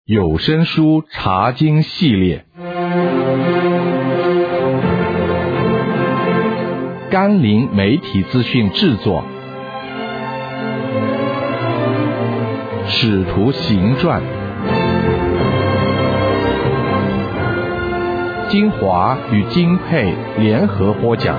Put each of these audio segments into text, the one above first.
有声书查经系列，甘霖媒体资讯制作，《使徒行传》，金华与金佩联合播讲。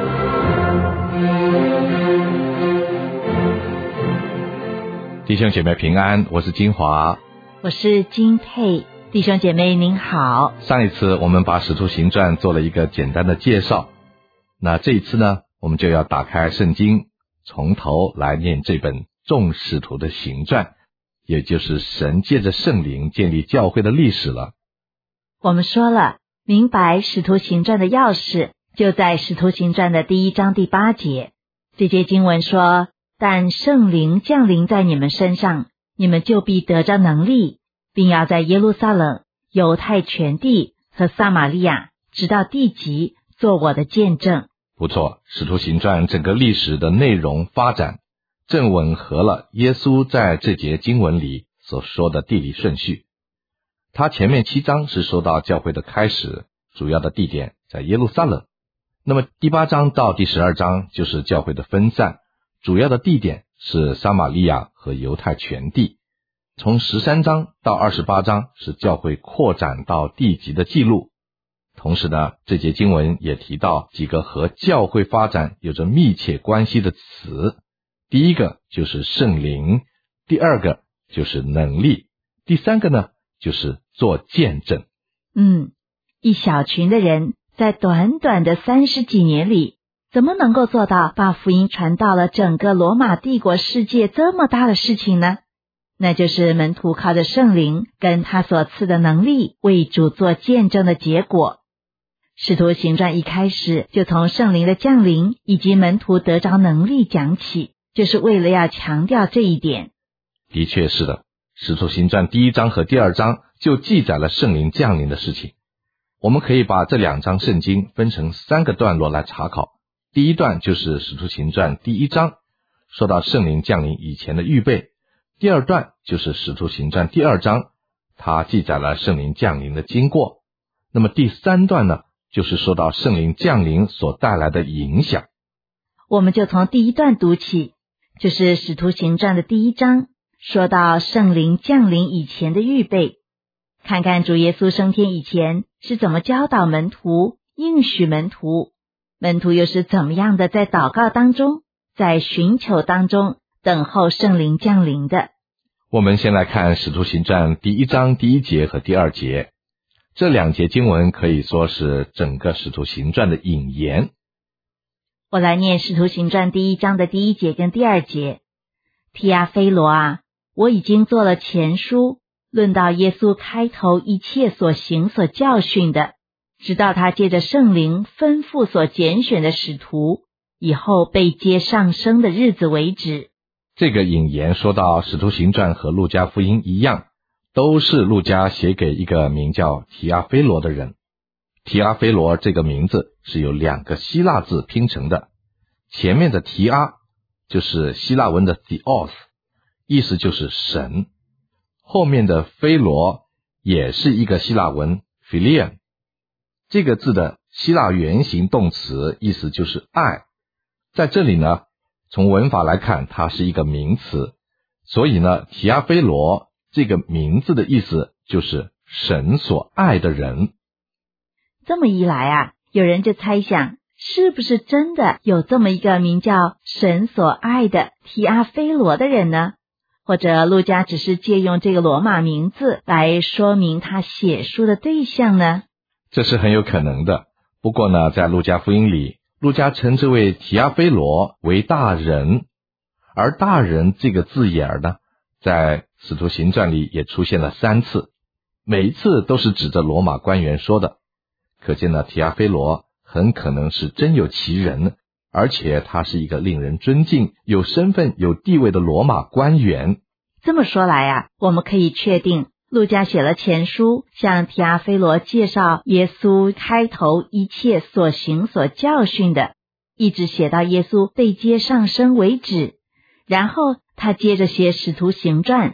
弟兄姐妹平安，我是金华， 我是金佩。弟兄姐妹您好。 上一次我们把《使徒行传》做了一个简单的介绍，那这一次呢，我们就要打开圣经，从头来念这本众使徒的行传，也就是神借着圣灵建立教会的历史了。 我们说了，明白《使徒行传》的钥匙就在《使徒行传》的第1章第8节。这节经文说，但圣灵降临在你们身上，你们就必得着能力，并要在耶路撒冷、犹太全地和撒玛利亚直到地极做我的见证。 不错，使徒行传整个历史的内容发展正吻合了耶稣在这节经文里所说的地理顺序。他前面7章是说到教会的开始，主要的地点在耶路撒冷。那么第8章到第12章就是教会的分散，主要的地点是撒玛利亚和犹太全地。从13章到28章是教会扩展到地极的记录。同时呢，这节经文也提到几个和教会发展有着密切关系的词。第一个就是圣灵，第二个就是能力，第三个呢就是做见证。 一小群的人在短短的30几年里，怎么能够做到把福音传到了整个罗马帝国世界这么大的事情呢？那就是门徒靠着圣灵跟他所赐的能力为主做见证的结果。使徒行传一开始就从圣灵的降临以及门徒得着能力讲起，就是为了要强调这一点。 的确是的，使徒行传第1章和第2章就记载了圣灵降临的事情。我们可以把这2章圣经分成3个段落来查考。第一段就是使徒行传第1章，说到圣灵降临以前的预备。第二段就是使徒行传第2章，它记载了圣灵降临的经过。那么第3段呢，就是说到圣灵降临所带来的影响。 我们就从第1段读起，就是使徒行传的第1章，说到圣灵降临以前的预备。看看主耶稣升天以前是怎么教导门徒、应许门徒，门徒又是怎么样的在祷告当中、在寻求当中等候圣灵降临的。 我们先来看使徒行传第1章第1节和第2节，这2节经文可以说是整个使徒行传的引言。 我来念使徒行传第1章的第1节跟第2节。提阿非罗啊，我已经做了前书，论到耶稣开头一切所行所教训的，直到他借着圣灵吩咐所拣选的使徒，以后被接上升的日子为止。 这个引言说到使徒行传和路加福音一样，都是路加写给一个名叫提阿非罗的人。提阿非罗这个名字是由2个希腊字拼成的，前面的提阿就是希腊文的 theos， 意思就是神，后面的非罗也是一个希腊文 philia， 这个字的希腊原型动词意思就是爱。在这里呢，从文法来看，它是一个名词，所以呢，提阿非罗这个名字的意思就是神所爱的人。 这么一来啊，有人就猜想，是不是真的有这么一个名叫神所爱的提阿非罗的人呢？或者路加只是借用这个罗马名字来说明他写书的对象呢？ 这是很有可能的。不过呢，在路加福音里，路加称这位提阿非罗为大人，而大人这个字眼呢，在使徒行传里也出现了3次，每一次都是指着罗马官员说的。可见呢，提阿非罗很可能是真有其人，而且他是一个令人尊敬、有身份、有地位的罗马官员。 这么说来啊，我们可以确定，路加写了前书，向提阿非罗介绍耶稣开头一切所行所教训的，一直写到耶稣被接上升为止。然后他接着写使徒行传，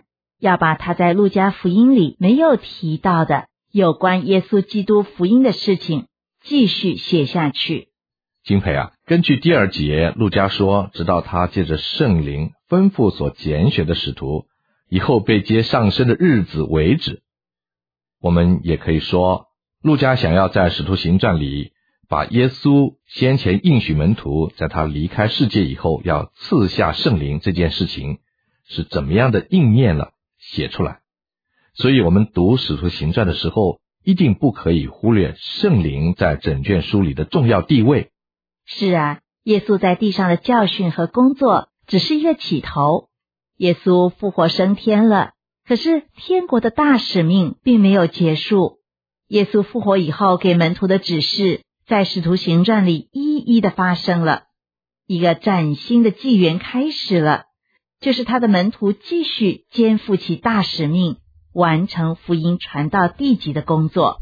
要把他在路加福音里没有提到的有关耶稣基督福音的事情继续写下去。 金培啊，根据第2节，路加说，直到他借着圣灵吩咐所拣选的使徒以后被接上升的日子为止。我们也可以说，路加想要在使徒行传里把耶稣先前应许门徒在他离开世界以后要赐下圣灵这件事情是怎么样的应验了写出来。所以我们读使徒行传的时候，一定不可以忽略圣灵在整卷书里的重要地位。 是啊，耶稣在地上的教训和工作只是一个起头。耶稣复活升天了，可是天国的大使命并没有结束。耶稣复活以后给门徒的指示，在使徒行传里一一的发生了。一个崭新的纪元开始了，就是他的门徒继续肩负起大使命，完成福音传到地极的工作。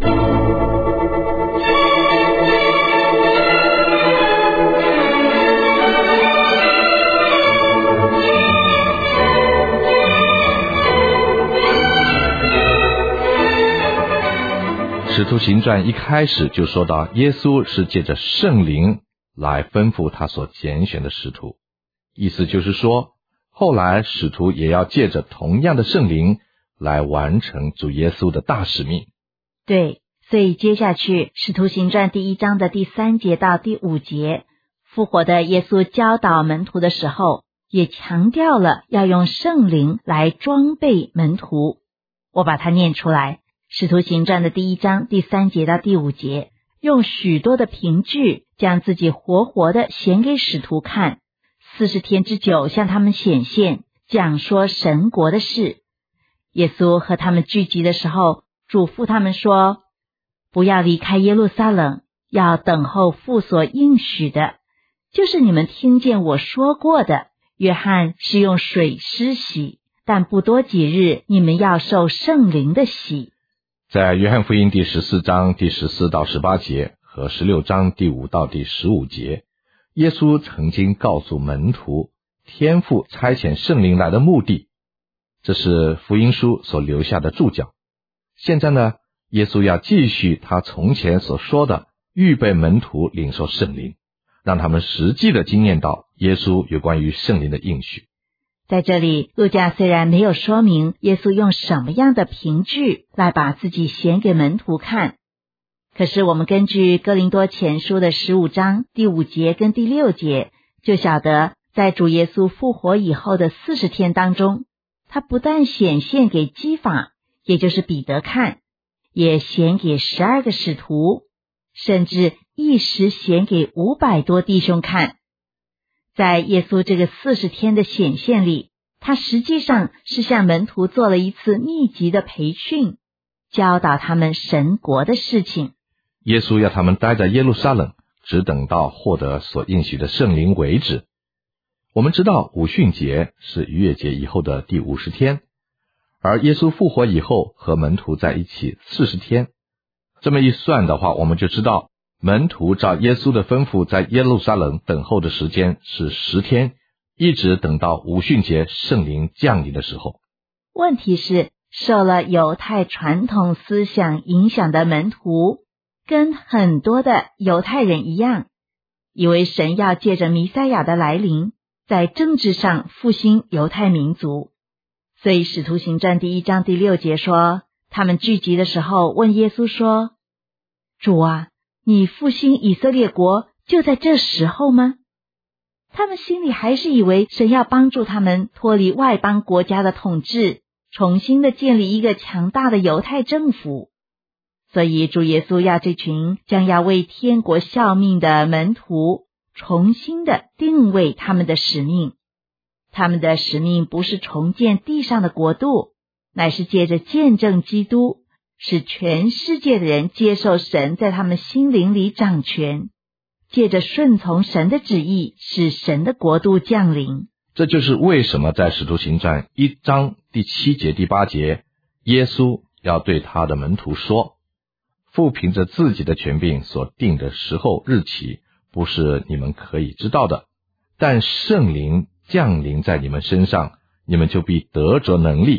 使徒行传一开始就说到，耶稣是借着圣灵来吩咐他所拣选的使徒，意思就是说，后来使徒也要借着同样的圣灵来完成主耶稣的大使命。 对，所以接下去使徒行传第1章的第3节到第5节，复活的耶稣教导门徒的时候，也强调了要用圣灵来装备门徒。我把它念出来。使徒行传的第1章第3节到第5节，用许多的凭据将自己活活的显给使徒看，40天之久向他们显现，讲说神国的事。耶稣和他们聚集的时候，嘱咐他们说，不要离开耶路撒冷，要等候父所应许的，就是你们听见我说过的。约翰是用水施洗，但不多几日，你们要受圣灵的洗。 在约翰福音第14章第14到18节和16章第5到第15节，耶稣曾经告诉门徒天父差遣圣灵来的目的，这是福音书所留下的注脚。现在呢，耶稣要继续他从前所说的，预备门徒领受圣灵，让他们实际的经验到耶稣有关于圣灵的应许。 在这里，路加虽然没有说明耶稣用什么样的凭据来把自己显给门徒看，可是我们根据哥林多前书的15章第5节跟第6节，就晓得在主耶稣复活以后的40天当中，他不但显现给基法，也就是彼得看，也显给12个使徒，甚至一时显给500多弟兄看。在耶稣这个40天的显现里，他实际上是向门徒做了一次密集的培训，教导他们神国的事情。 耶稣要他们待在耶路撒冷，只等到获得所应许的圣灵为止。我们知道五旬节是逾越节以后的第50天，而耶稣复活以后和门徒在一起40天。这么一算的话，我们就知道门徒照耶稣的吩咐在耶路撒冷等候的时间是10天，一直等到五旬节圣灵降临的时候。 问题是，受了犹太传统思想影响的门徒，跟很多的犹太人一样，以为神要借着弥赛亚的来临，在政治上复兴犹太民族。所以使徒行传第1章第6节说，他们聚集的时候问耶稣说，主啊，你复兴以色列国就在这时候吗？他们心里还是以为神要帮助他们脱离外邦国家的统治，重新的建立一个强大的犹太政府。所以主耶稣要这群将要为天国效命的门徒重新的定位他们的使命。他们的使命不是重建地上的国度，乃是借着见证基督，使全世界的人接受神在他们心灵里掌权，借着顺从神的旨意，使神的国度降临。 这就是为什么在使徒行传1章第7节第8节，耶稣要对他的门徒说，父凭着自己的权柄所定的时候日期，不是你们可以知道的，但圣灵降临在你们身上，你们就必得着能力，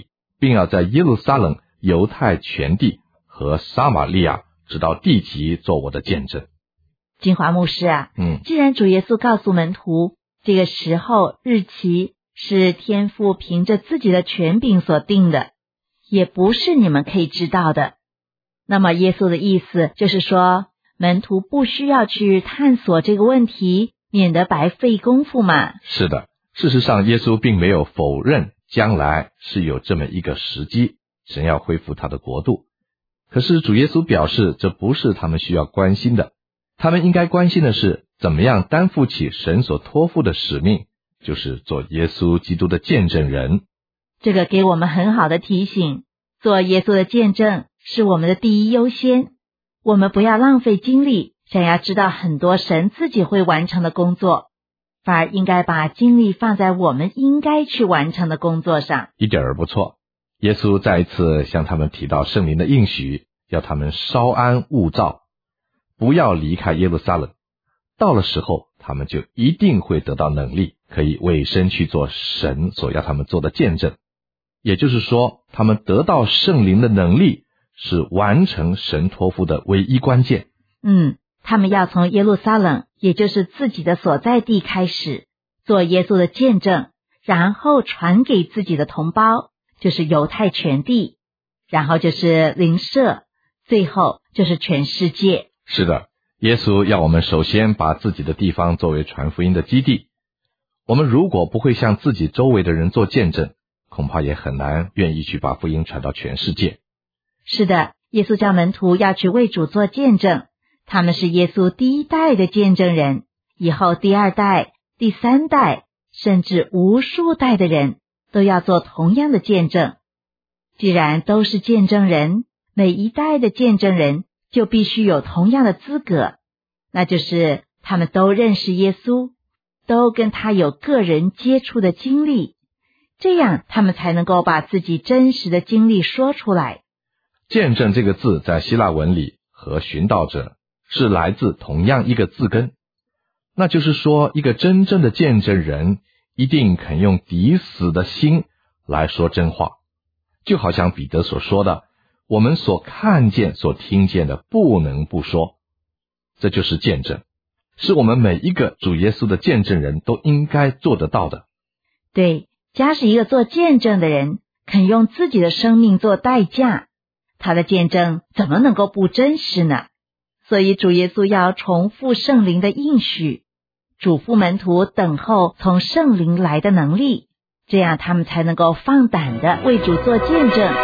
并要在耶路撒冷、犹太全地和撒玛利亚直到地极做我的见证。 金华牧师啊，既然主耶稣告诉门徒，这个时候日期是天父凭着自己的权柄所定的，也不是你们可以知道的，那么耶稣的意思就是说，门徒不需要去探索这个问题，免得白费功夫嘛。 是的，事实上耶稣并没有否认将来是有这么一个时机，神要恢复他的国度。可是主耶稣表示，这不是他们需要关心的，他们应该关心的是怎么样担负起神所托付的使命，就是做耶稣基督的见证人。 这个给我们很好的提醒，做耶稣的见证是我们的第一优先。我们不要浪费精力想要知道很多神自己会完成的工作，反而应该把精力放在我们应该去完成的工作上。 一点儿不错。耶稣再一次向他们提到圣灵的应许，要他们稍安勿躁，不要离开耶路撒冷。到了时候，他们就一定会得到能力，可以委身去做神所要他们做的见证。也就是说，他们得到圣灵的能力是完成神托付的唯一关键。 他们要从耶路撒冷，也就是自己的所在地开始，做耶稣的见证，然后传给自己的同胞，就是犹太全地，然后就是邻舍，最后就是全世界。 是的，耶稣要我们首先把自己的地方作为传福音的基地。我们如果不会向自己周围的人做见证，恐怕也很难愿意去把福音传到全世界。 是的，耶稣叫门徒要去为主做见证，他们是耶稣第一代的见证人，以后第二代、第三代，甚至无数代的人都要做同样的见证。既然都是见证人，每一代的见证人就必须有同样的资格，那就是他们都认识耶稣，都跟他有个人接触的经历，这样他们才能够把自己真实的经历说出来。 见证这个字在希腊文里和寻道者是来自同样一个字根，那就是说，一个真正的见证人一定肯用抵死的心来说真话，就好像彼得所说的，我们所看见所听见的不能不说。这就是见证，是我们每一个主耶稣的见证人都应该做得到的。 对，假使一个做见证的人肯用自己的生命做代价，他的见证怎么能够不真实呢？所以主耶稣要重复圣灵的应许，嘱咐门徒等候从圣灵来的能力，这样他们才能够放胆的为主做见证。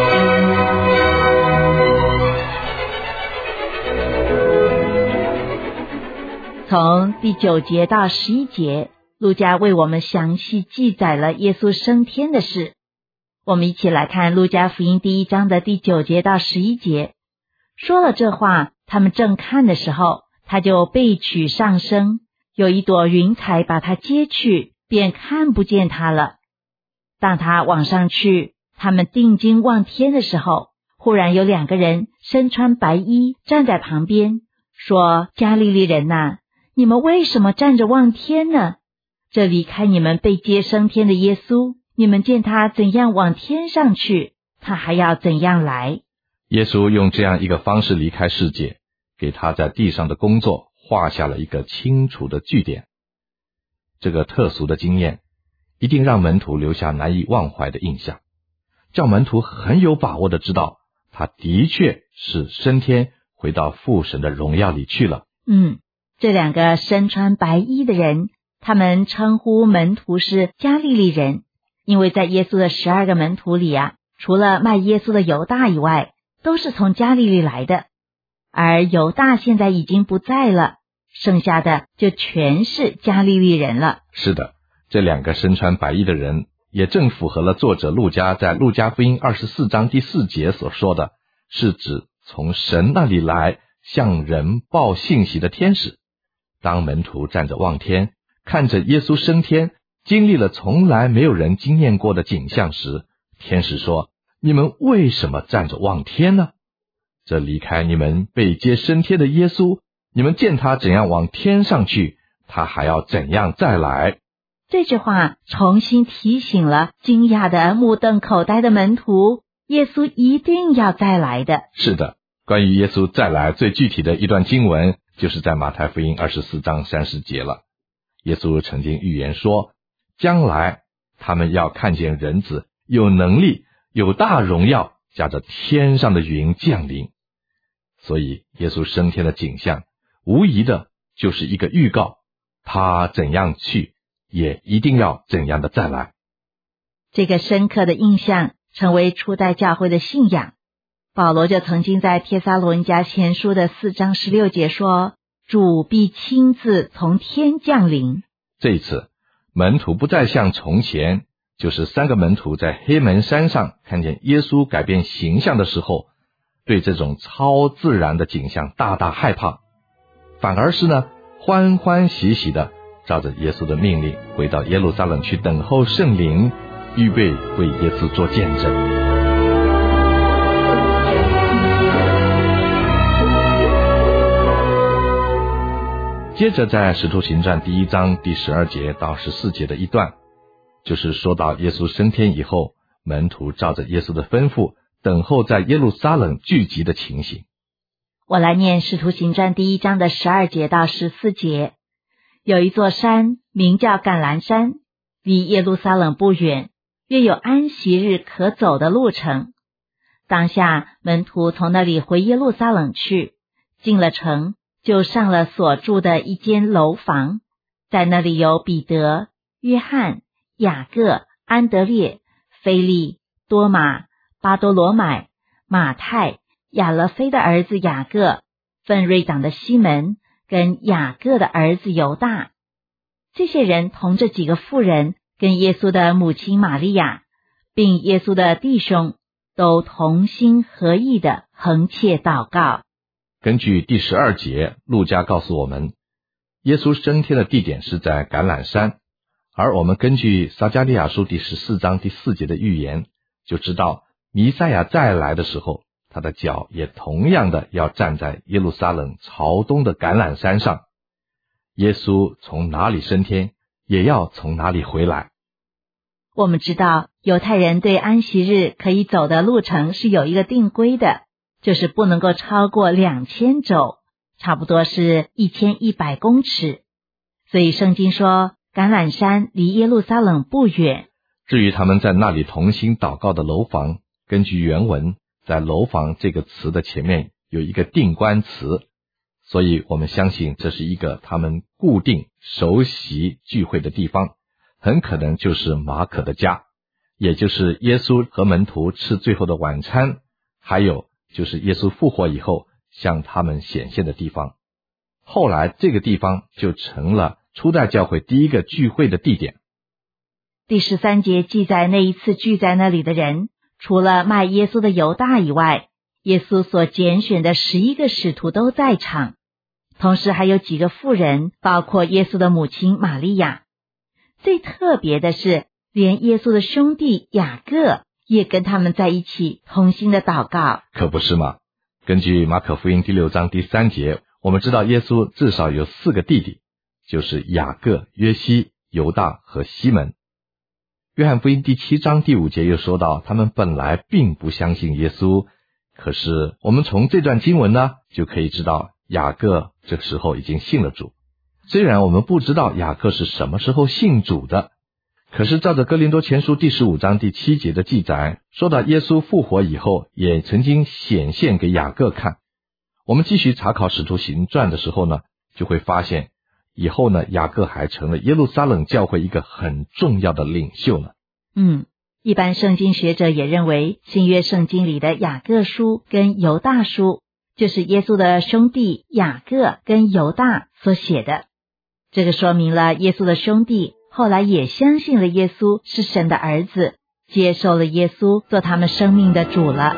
从第9节到11节，路加为我们详细记载了耶稣升天的事。我们一起来看路加福音第1章的第9节到11节。说了这话，他们正看的时候，他就被取上升，有一朵云彩把他接去，便看不见他了。当他往上去，他们定睛望天的时候，忽然有2个人身穿白衣站在旁边，说：加利利人哪，你们为什么站着望天呢？这离开你们被接升天的耶稣，你们见他怎样往天上去，他还要怎样来。 耶稣用这样一个方式离开世界，给他在地上的工作画下了一个清楚的句点。这个特殊的经验一定让门徒留下难以忘怀的印象，叫门徒很有把握的知道，他的确是升天回到父神的荣耀里去了。 这2个身穿白衣的人，他们称呼门徒是加利利人，因为在耶稣的12个门徒里啊，除了卖耶稣的犹大以外，都是从加利利来的。而犹大现在已经不在了，剩下的就全是加利利人了。 是的，这2个身穿白衣的人也正符合了作者路加在路加福音24章第4节所说的，是指从神那里来向人报信息的天使。当门徒站着望天，看着耶稣升天，经历了从来没有人经验过的景象时，天使说：你们为什么站着望天呢？这离开你们被接升天的耶稣，你们见他怎样往天上去，他还要怎样再来。 这句话重新提醒了惊讶的目瞪口呆的门徒，耶稣一定要再来的。 是的，关于耶稣再来最具体的一段经文，就是在马太福音24章30节了。耶稣曾经预言说，将来他们要看见人子有能力、有大荣耀，驾着天上的云降临。所以耶稣升天的景象，无疑的就是一个预告，他怎样去，也一定要怎样的再来。 这个深刻的印象成为初代教会的信仰。保罗就曾经在帖撒罗尼迦前书的4章16节说，主必亲自从天降临。 这一次门徒不再像从前，就是3个门徒在黑门山上看见耶稣改变形象的时候，对这种超自然的景象大大害怕，反而是呢欢欢喜喜的照着耶稣的命令回到耶路撒冷去等候圣灵，预备为耶稣做见证。接着在使徒行传1章第12节到14节的一段，就是说到耶稣升天以后，门徒照着耶稣的吩咐等候在耶路撒冷聚集的情形。 我来念使徒行传1章的12节到14节。有一座山名叫橄榄山，离耶路撒冷不远，约有安息日可走的路程。当下门徒从那里回耶路撒冷去，进了城，就上了所住的一间楼房，在那里有彼得、约翰、雅各、安德烈、腓利、多马、巴多罗买、马太、亚勒腓的儿子雅各、奋锐党的西门，跟雅各的儿子犹大。这些人同这几个妇人跟耶稣的母亲玛利亚，并耶稣的弟兄，都同心合意的恒切祷告。 根据第12节，路加告诉我们，耶稣升天的地点是在橄榄山，而我们根据撒迦利亚书第14章第4节的预言，就知道弥赛亚再来的时候，他的脚也同样的要站在耶路撒冷朝东的橄榄山上。耶稣从哪里升天，也要从哪里回来。 我们知道犹太人对安息日可以走的路程是有一个定规的，就是不能够超过2000肘，差不多是1100公尺。所以圣经说橄榄山离耶路撒冷不远。 至于他们在那里同心祷告的楼房，根据原文，在楼房这个词的前面有一个定冠词，所以我们相信这是一个他们固定熟悉聚会的地方，很可能就是马可的家，也就是耶稣和门徒吃最后的晚餐，还有就是耶稣复活以后向他们显现的地方。后来这个地方就成了初代教会第一个聚会的地点。 第13节记载那一次聚在那里的人，除了卖耶稣的犹大以外，耶稣所拣选的11个使徒都在场，同时还有几个妇人，包括耶稣的母亲玛利亚。最特别的是，连耶稣的兄弟雅各也跟他们在一起同心的祷告。 可不是吗？根据马可福音第6章第3节，我们知道耶稣至少有4个弟弟，就是雅各、约西、犹大和西门。约翰福音第7章第5节又说到，他们本来并不相信耶稣，可是我们从这段经文呢，就可以知道雅各这个时候已经信了主。虽然我们不知道雅各是什么时候信主的，可是照着哥林多前书第15章第7节的记载，说到耶稣复活以后，也曾经显现给雅各看。我们继续查考使徒行传的时候呢，就会发现以后呢，雅各还成了耶路撒冷教会一个很重要的领袖呢。 一般圣经学者也认为，新约圣经里的雅各书跟犹大书，就是耶稣的兄弟雅各跟犹大所写的。这个说明了耶稣的兄弟后来也相信了耶稣是神的儿子，接受了耶稣做他们生命的主了。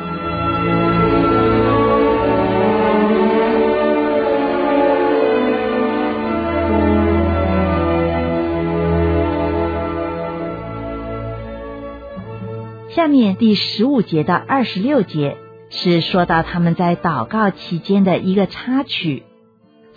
下面第15节到26节是说到他们在祷告期间的一个插曲。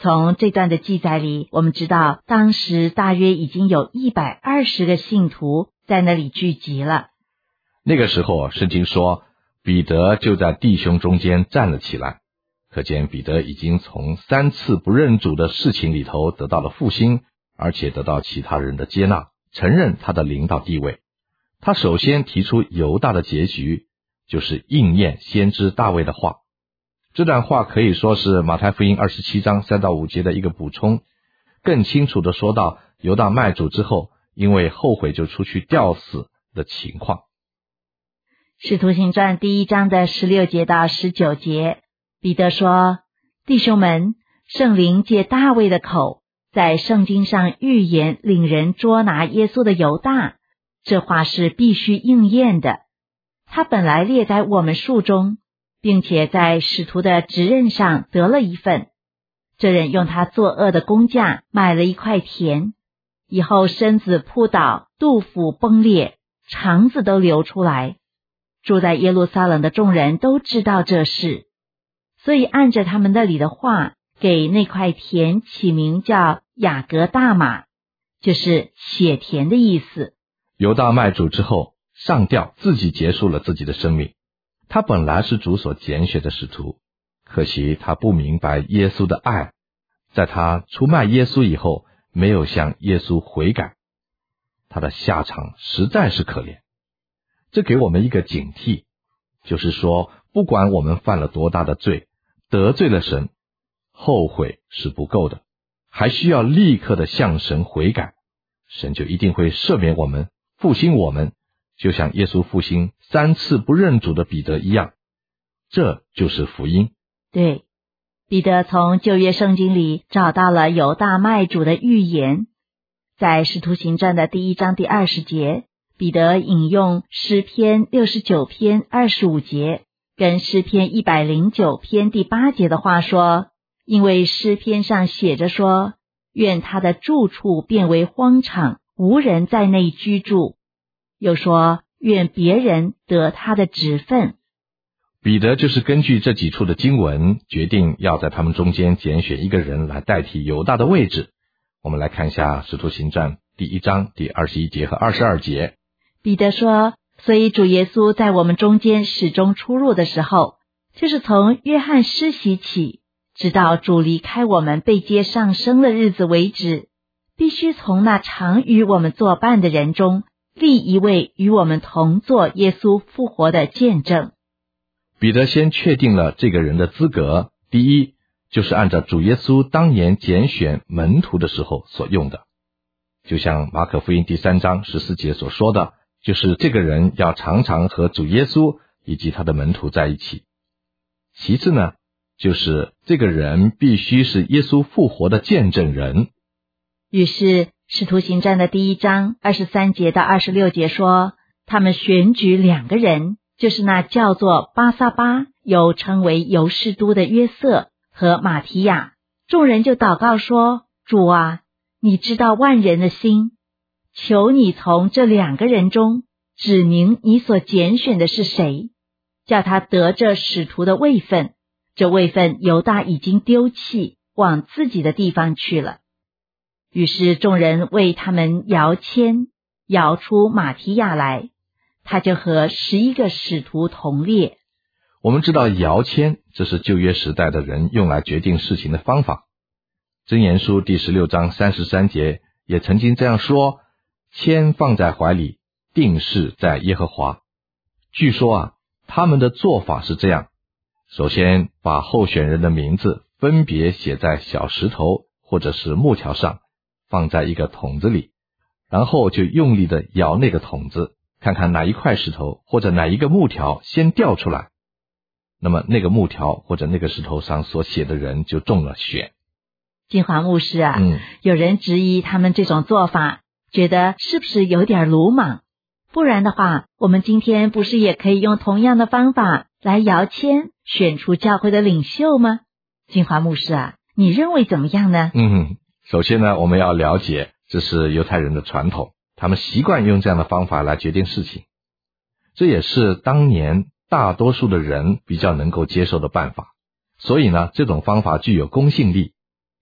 从这段的记载里，我们知道当时大约已经有120个信徒在那里聚集了。 那个时候圣经说彼得就在弟兄中间站了起来，可见彼得已经从3次不认主的事情里头得到了复兴，而且得到其他人的接纳，承认他的领导地位。他首先提出犹大的结局，就是应验先知大卫的话。这段话可以说是马太福音27章3到5节的一个补充，更清楚地说到犹大卖主之后因为后悔就出去吊死的情况。 使徒行传第1章的16节到19节，彼得说：弟兄们，圣灵借大卫的口在圣经上预言领人捉拿耶稣的犹大，这话是必须应验的。他本来列在我们数中，并且在使徒的职任上得了一份。这人用他作恶的工价买了一块田，以后身子扑倒，肚腹崩裂，肠子都流出来。住在耶路撒冷的众人都知道这事，所以按着他们那里的话，给那块田起名叫雅各大马，就是血田的意思。 犹大卖主之后上吊，自己结束了自己的生命。他本来是主所拣选的使徒，可惜他不明白耶稣的爱，在他出卖耶稣以后，没有向耶稣悔改，他的下场实在是可怜。这给我们一个警惕，就是说不管我们犯了多大的罪，得罪了神，后悔是不够的，还需要立刻的向神悔改，神就一定会赦免我们，复兴我们，就像耶稣复兴3次不认主的彼得一样。这就是福音。 对，彼得从旧约圣经里找到了犹大卖主的预言。在使徒行传的第1章第20节，彼得引用诗篇69篇25节跟诗篇109篇第8节的话说，因为诗篇上写着说，愿他的住处变为荒场，无人在内居住。又说，愿别人得他的职分。 彼得就是根据这几处的经文，决定要在他们中间拣选一个人来代替犹大的位置。我们来看一下使徒行传第1章第21节和22节。 彼得说，所以主耶稣在我们中间始终出入的时候，就是从约翰施洗起，直到主离开我们被接上升的日子为止，必须从那常与我们作伴的人中立一位与我们同作耶稣复活的见证。 彼得先确定了这个人的资格，第一，就是按照主耶稣当年拣选门徒的时候所用的，就像马可福音第3章14节所说的，就是这个人要常常和主耶稣以及他的门徒在一起。其次呢，就是这个人必须是耶稣复活的见证人。 于是使徒行传的第1章23节到26节说，他们选举2个人，就是那叫做巴撒巴，又称为犹士都的约瑟和马提亚。众人就祷告说，主啊，你知道万人的心，求你从这2个人中指明你所拣选的是谁，叫他得这使徒的位分。这位分犹大已经丢弃，往自己的地方去了。于是众人为他们摇签，摇出马提亚来，他就和11个使徒同列。 我们知道摇签，这是旧约时代的人用来决定事情的方法。箴言书第16章33节也曾经这样说，签放在怀里，定事在耶和华。据说他们的做法是这样，首先把候选人的名字分别写在小石头或者是木条上，放在一个桶子里，然后就用力的摇那个桶子，看看哪一块石头或者哪一个木条先掉出来，那么那个木条或者那个石头上所写的人就中了选。 金华牧师有人质疑他们这种做法，觉得是不是有点鲁莽？不然的话，我们今天不是也可以用同样的方法来摇签，选出教会的领袖吗？金华牧师你认为怎么样呢？ 首先呢，我们要了解这是犹太人的传统，他们习惯用这样的方法来决定事情，这也是当年大多数的人比较能够接受的办法，所以呢，这种方法具有公信力。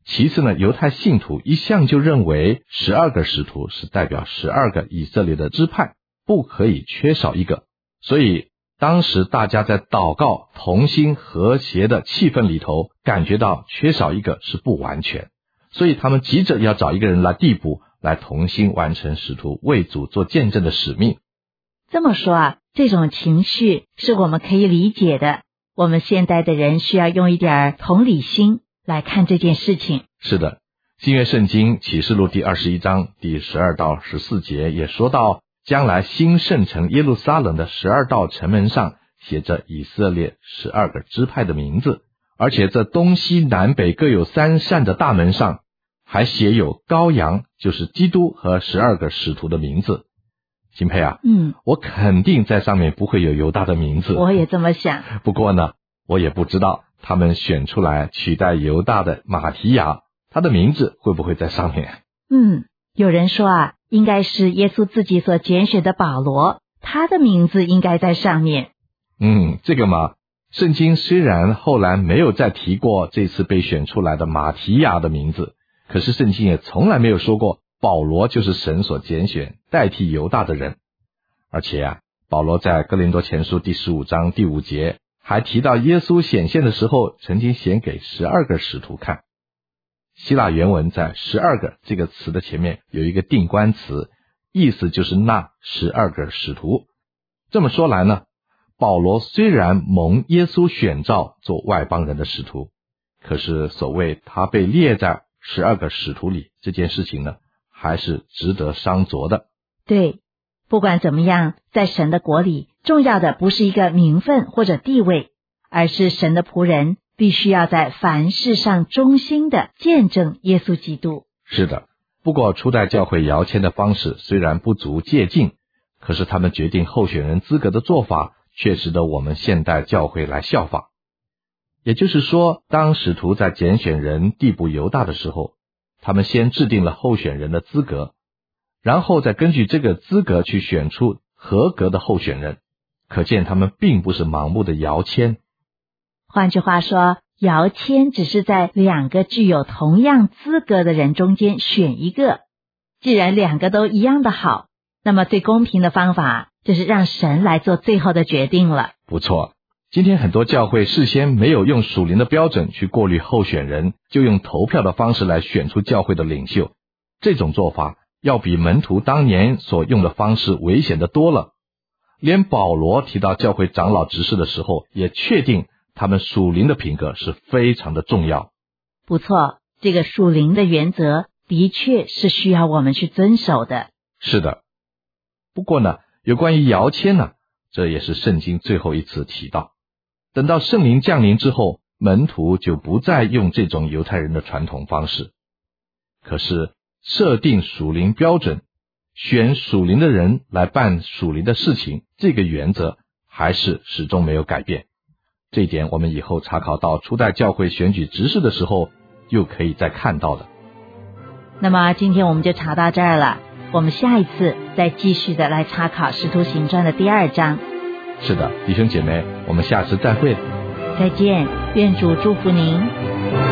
其次呢，犹太信徒一向就认为12个使徒是代表12个以色列的支派，不可以缺少一个。所以当时大家在祷告同心和谐的气氛里头，感觉到缺少一个是不完全，所以他们急着要找一个人来递补，来同心完成使徒为主做见证的使命。 这么说啊，这种情绪是我们可以理解的。我们现代的人需要用一点同理心来看这件事情。 是的，新约圣经启示录第21章第12到14节也说到，将来新圣城耶路撒冷的12道城门上写着以色列12个支派的名字，而且这东西南北各有3扇的大门上还写有羔羊，就是基督和12个使徒的名字。钦佩啊，我肯定在上面不会有犹大的名字。 我也这么想。 不过呢，我也不知道他们选出来取代犹大的马提亚，他的名字会不会在上面？ 有人说啊，应该是耶稣自己所拣选的保罗，他的名字应该在上面。 这个嘛，圣经虽然后来没有再提过这次被选出来的马提亚的名字，可是圣经也从来没有说过保罗就是神所拣选代替犹大的人。而且啊，保罗在哥林多前书第15章第5节还提到耶稣显现的时候曾经显给12个使徒看。希腊原文在12个这个词的前面有一个定冠词，意思就是那12个使徒。这么说来呢，保罗虽然蒙耶稣选召做外邦人的使徒，可是所谓他被列在12个使徒里这件事情呢，还是值得商酌的。 对，不管怎么样，在神的国里，重要的不是一个名分或者地位，而是神的仆人必须要在凡事上忠心的见证耶稣基督。 是的，不过初代教会摇签的方式虽然不足借鉴，可是他们决定候选人资格的做法却值得我们现代教会来效法。也就是说，当使徒在拣选人递补犹大的时候，他们先制定了候选人的资格，然后再根据这个资格去选出合格的候选人，可见他们并不是盲目的摇签。 换句话说，摇签只是在2个具有同样资格的人中间选一个。既然2个都一样的好，那么最公平的方法就是让神来做最后的决定了。 不错，今天很多教会事先没有用属灵的标准去过滤候选人，就用投票的方式来选出教会的领袖。这种做法要比门徒当年所用的方式危险得多了。连保罗提到教会长老执事的时候，也确定他们属灵的品格是非常的重要。 不错，这个属灵的原则的确是需要我们去遵守的。 是的。不过呢，有关于摇签呢，这也是圣经最后一次提到。等到圣灵降临之后，门徒就不再用这种犹太人的传统方式。可是设定属灵标准，选属灵的人来办属灵的事情，这个原则还是始终没有改变。这一点我们以后查考到初代教会选举执事的时候又可以再看到了。 那么今天我们就查到这儿了，我们下一次再继续的来查考使徒行传的第2章。 是的，弟兄姐妹，我们下次再会。 再见，愿主祝福您。